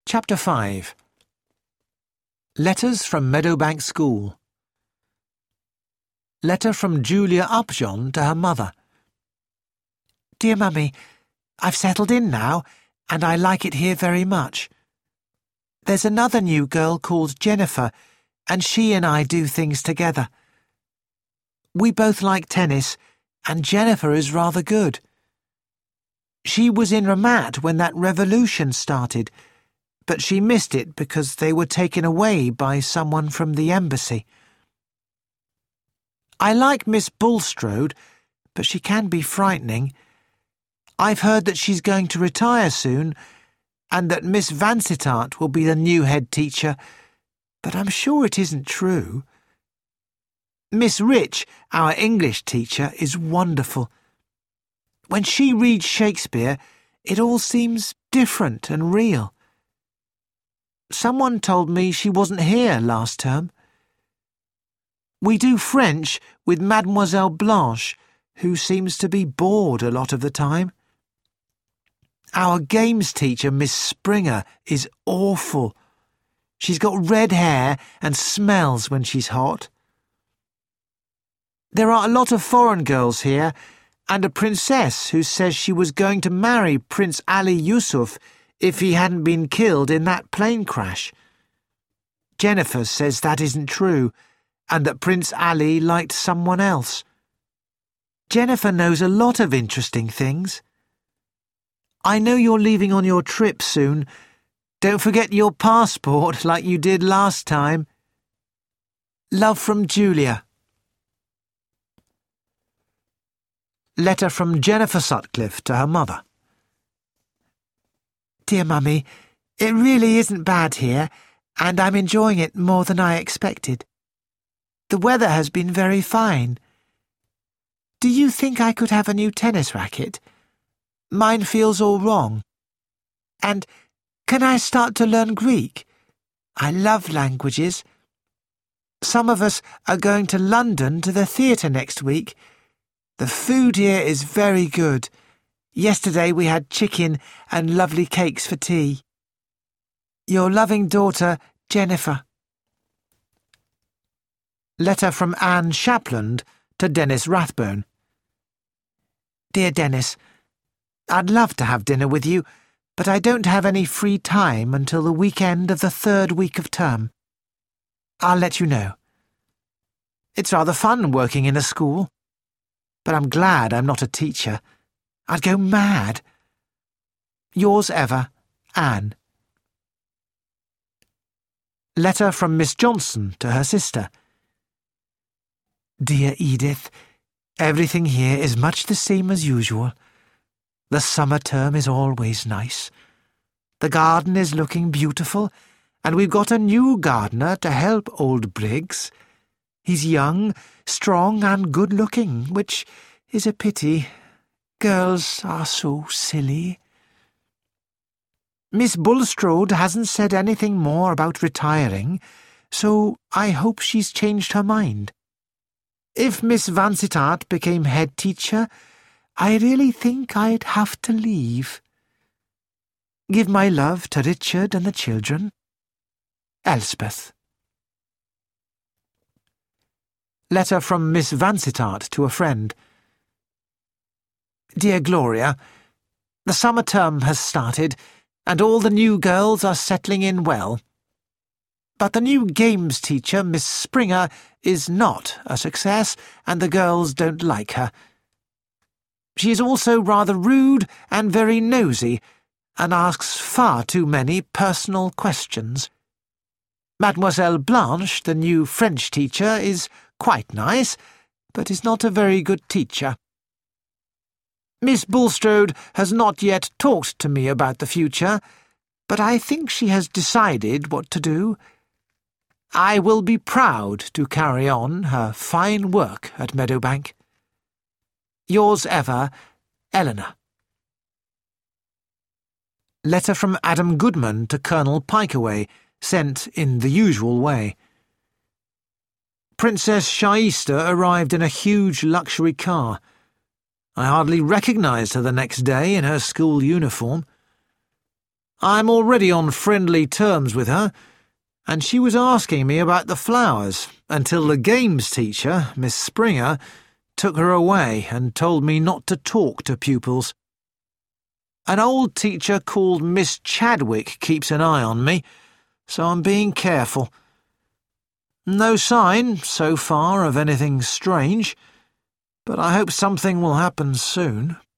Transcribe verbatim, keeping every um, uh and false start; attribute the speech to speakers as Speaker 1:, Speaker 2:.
Speaker 1: Chapter five. Letters from Meadowbank School. Letter from Julia Upjohn to her mother.
Speaker 2: Dear Mummy, I've settled in now, and I like it here very much. There's another new girl called Jennifer, and she and I do things together. We both like tennis, and Jennifer is rather good. She was in Ramat when that revolution started, but she missed it because they were taken away by someone from the embassy. I like Miss Bulstrode, but she can be frightening. I've heard that she's going to retire soon, and that Miss Vansittart will be the new head teacher, but I'm sure it isn't true. Miss Rich, our English teacher, is wonderful. When she reads Shakespeare, it all seems different and real. Someone told me she wasn't here last term. We do French with Mademoiselle Blanche, who seems to be bored a lot of the time. Our games teacher, Miss Springer, is awful. She's got red hair and smells when she's hot. There are a lot of foreign girls here, and a princess who says she was going to marry Prince Ali Yusuf if he hadn't been killed in that plane crash. Jennifer says that isn't true, and that Prince Ali liked someone else. Jennifer knows a lot of interesting things. I know you're leaving on your trip soon. Don't forget your passport like you did last time. Love from Julia.
Speaker 1: Letter from Jennifer Sutcliffe to her mother.
Speaker 2: Dear Mummy, it really isn't bad here, and I'm enjoying it more than I expected. The weather has been very fine. Do you think I could have a new tennis racket? Mine feels all wrong. And can I start to learn Greek? I love languages. Some of us are going to London to the theatre next week. The food here is very good. Yesterday we had chicken and lovely cakes for tea. Your loving daughter, Jennifer.
Speaker 1: Letter from Anne Shapland to Dennis Rathbone.
Speaker 2: Dear Dennis, I'd love to have dinner with you, but I don't have any free time until the weekend of the third week of term. I'll let you know.
Speaker 1: It's rather fun working in a school, but I'm glad I'm not a teacher. I'd go mad. Yours ever, Anne. Letter from Miss Johnson to her sister.
Speaker 2: Dear Edith, everything here is much the same as usual. The summer term is always nice. The garden is looking beautiful, and we've got a new gardener to help old Briggs. He's young, strong and good-looking, which is a pity. Girls are so silly. Miss Bulstrode hasn't said anything more about retiring, so I hope she's changed her mind. If Miss Vansittart became head teacher, I really think I'd have to leave. Give my love to Richard and the children. Elspeth.
Speaker 1: Letter from Miss Vansittart to a friend.
Speaker 2: Dear Gloria, the summer term has started, and all the new girls are settling in well. But the new games teacher, Miss Springer, is not a success, and the girls don't like her. She is also rather rude and very nosy, and asks far too many personal questions. Mademoiselle Blanche, the new French teacher, is quite nice, but is not a very good teacher. Miss Bulstrode has not yet talked to me about the future, but I think she has decided what to do. I will be proud to carry on her fine work at Meadowbank. Yours ever, Eleanor.
Speaker 1: Letter from Adam Goodman to Colonel Pikeaway, sent in the usual way. Princess Shaista arrived in a huge luxury car. I hardly recognised her the next day in her school uniform.
Speaker 2: I'm already on friendly terms with her, and she was asking me about the flowers until the games teacher, Miss Springer, took her away and told me not to talk to pupils. An old teacher called Miss Chadwick keeps an eye on me, so I'm being careful. No sign, so far, of anything strange, but I hope something will happen soon.